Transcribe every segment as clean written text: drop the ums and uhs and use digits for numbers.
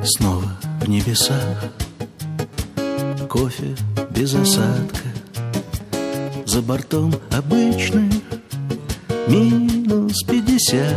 Снова в небесах кофе без осадка, за бортом обычных минус 50.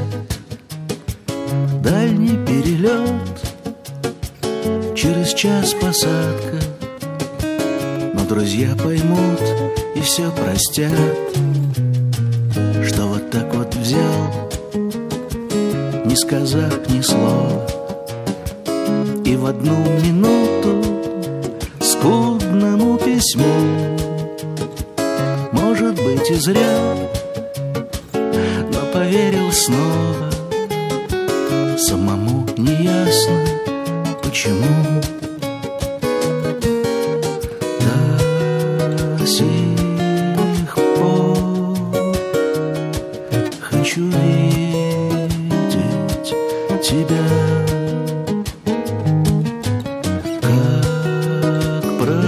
Дальний перелет, через час посадка. Но друзья поймут и все простят, что вот так вот взял, не сказав ни слова, и в одну минуту скудному письму, может быть и зря, но поверил снова. Самому не ясно, почему до сих пор хочу видеть тебя. Как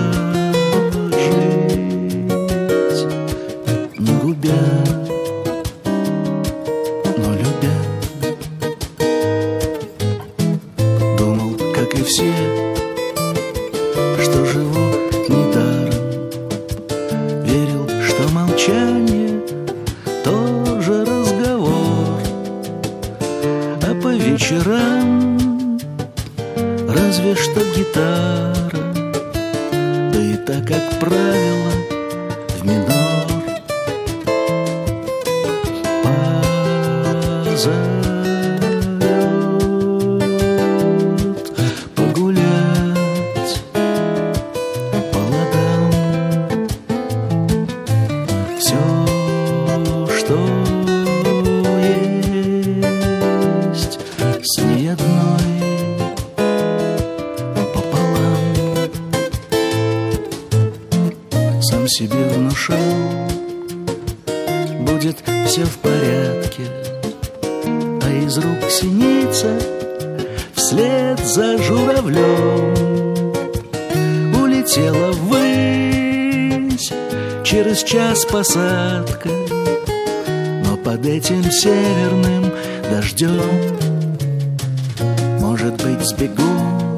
прожить, не губя, но любя. Думал, как и все, что живу недаром. Верил, что молчание тоже разговор, а по вечерам разве что гитара, да и так, как правило, в минор. Позовет погулять по ладам. Все, что есть, с ней одной пополам. Сам себе внушал, будет все в порядке, а из рук синица вслед за журавлем улетела ввысь, через час посадка. Но под этим северным дождем, может быть, сбегу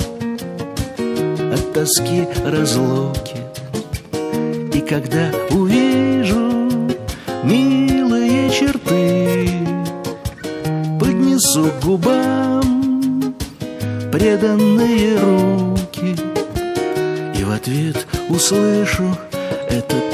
от тоски разлуки, и когда увижу милые черты, поднесу к губам преданные руки, и в ответ услышу этот